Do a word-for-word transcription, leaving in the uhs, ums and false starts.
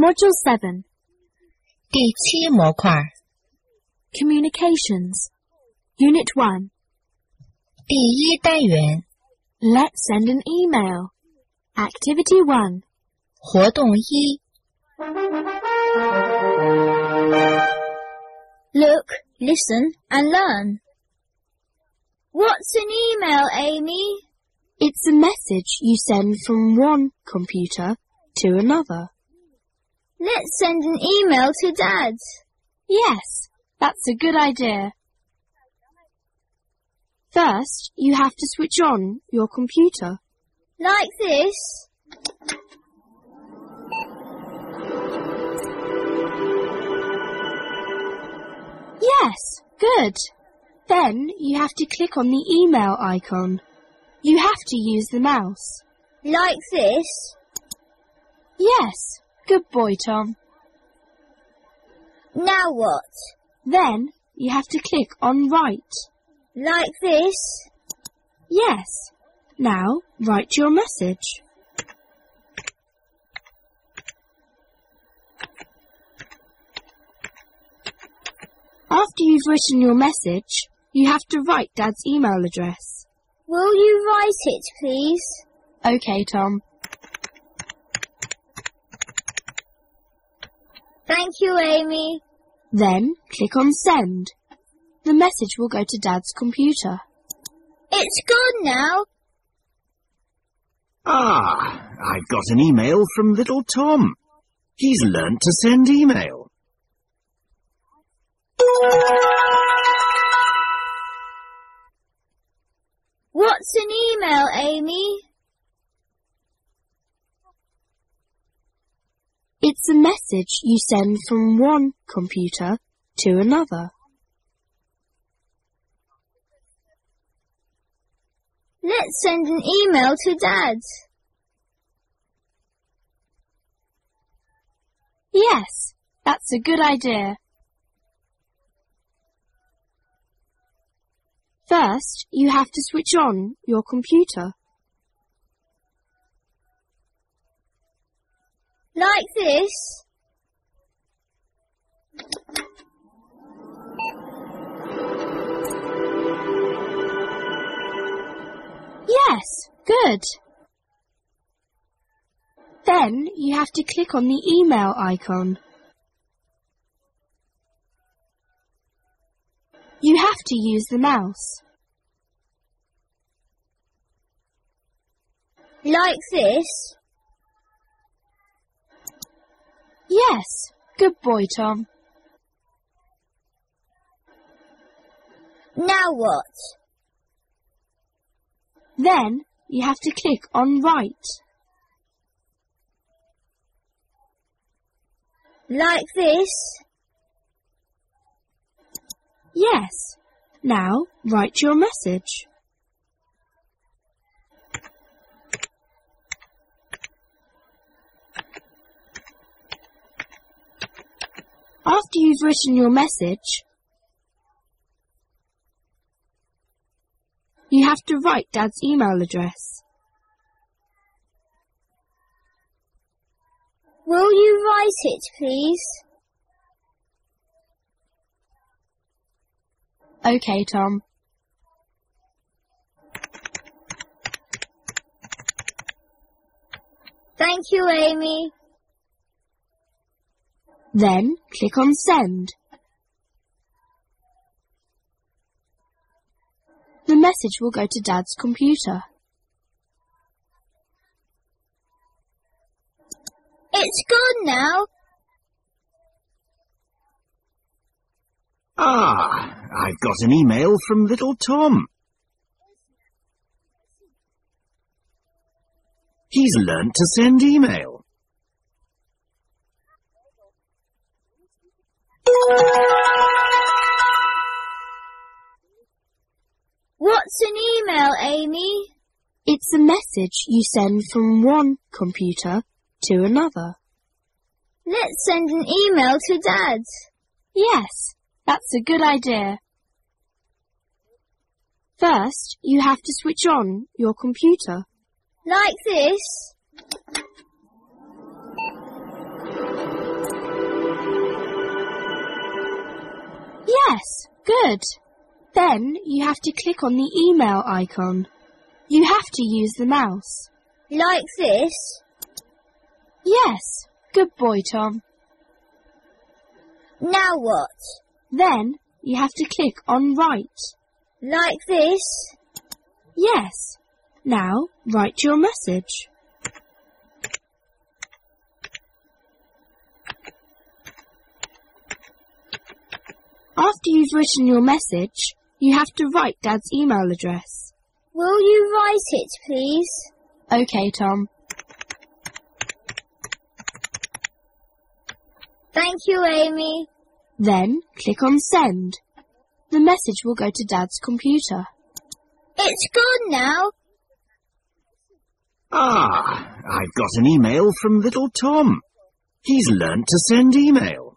Module seven. 第七模块 Communications. Unit one. 第一单元 Let's send an email. Activity one. 活动一 Look, listen and learn. What's an email, Amy? It's a message you send from one computer to another. Let's send an email to Dad. Yes, that's a good idea. First, you have to switch on your computer. Like this. Yes, good. Then you have to click on the email icon. You have to use the mouse. Like this. Yes, good boy, Tom. Now what? Then you have to click on Write. Like this. Yes. Now write your message. After you've written your message, you have to write Dad's email address. Will you write it, please? OK, Tom. Thank you, Amy. Then click on Send. The message will go to Dad's computer. It's gone now. Ah, I've got an email from little Tom. He's learnt to send email. What's an email, Amy? It's a message you send from one computer to another. Let's send an email to Dad. Yes, that's a good idea. First, you have to switch on your computer. Like this. Yes, good. Then you have to click on the email icon. You have to use the mouse. Like this. Yes, good boy, Tom. Now what? Then you have to click on Write. Like this. Yes. Now write your message. After you've written your message, you have to write Dad's email address. Will you write it, please? OK, Tom. Thank you, Amy. Then click on Send. The message will go to Dad's computer. It's gone now. Ah, I've got an email from little Tom. He's learnt to send email. What's an email, Amy? It's a message you send from one computer to another. Let's send an email to Dad. Yes, that's a good idea. First, you have to switch on your computer. Like this. Yes, good. Then you have to click on the email icon. You have to use the mouse. Like this? Yes, good boy, Tom. Now what? Then you have to click on Write. Like this? Yes. Now write your message. After you've written your message, you have to write Dad's email address. Will you write it, please? OK, Tom. Thank you, Amy. Then click on Send. The message will go to Dad's computer. It's gone now. Ah, I've got an email from little Tom. He's learnt to send email.